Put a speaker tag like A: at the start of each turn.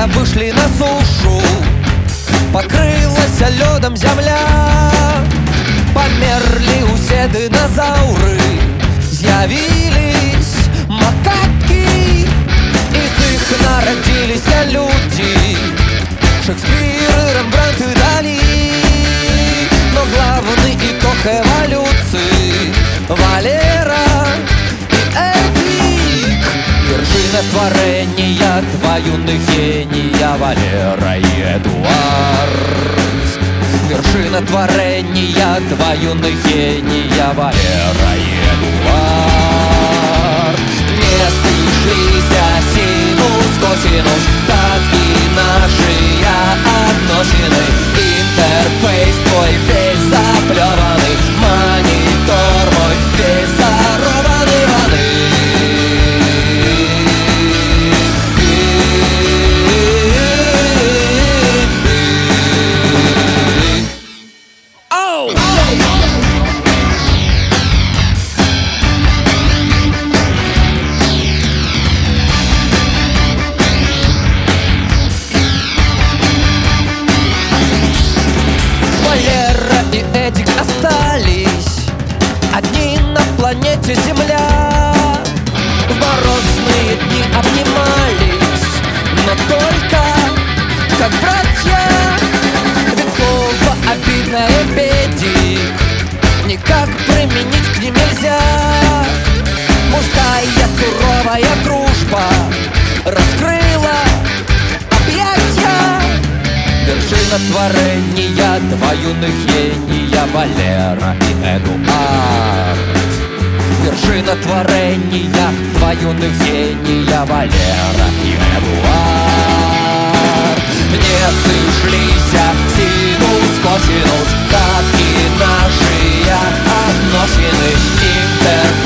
A: Братья вышли на сушу, покрылась лёдом земля. Померли усе динозавры, явились макаки. Из их народились люди, Шекспир, Рембрандт и Дали. Но главный итог эволюции — Валера и Эдик. Вершина творения два юных гения — Валера и Эдуард. Вершина творения два юных гения — Валера и Эдуард. Не сошлись синус, косинус, так и наши отношения. Интерфейс твой весь заплеванный, монитор мой весь зарубанный воды. Валера и Эдик остались одни на планете Земля. В морозные дни обнимались, но только как братья. Ведь слово обидное «педик» никак применить к ним нельзя. Мужская суровая дружба раскрыла объятия. Вершина творения два юных гения — Валера и Эдуард. Вершина творения два юных гения — Валера и Эдуард. Не сошлись синус, косинус, как и наши отношения.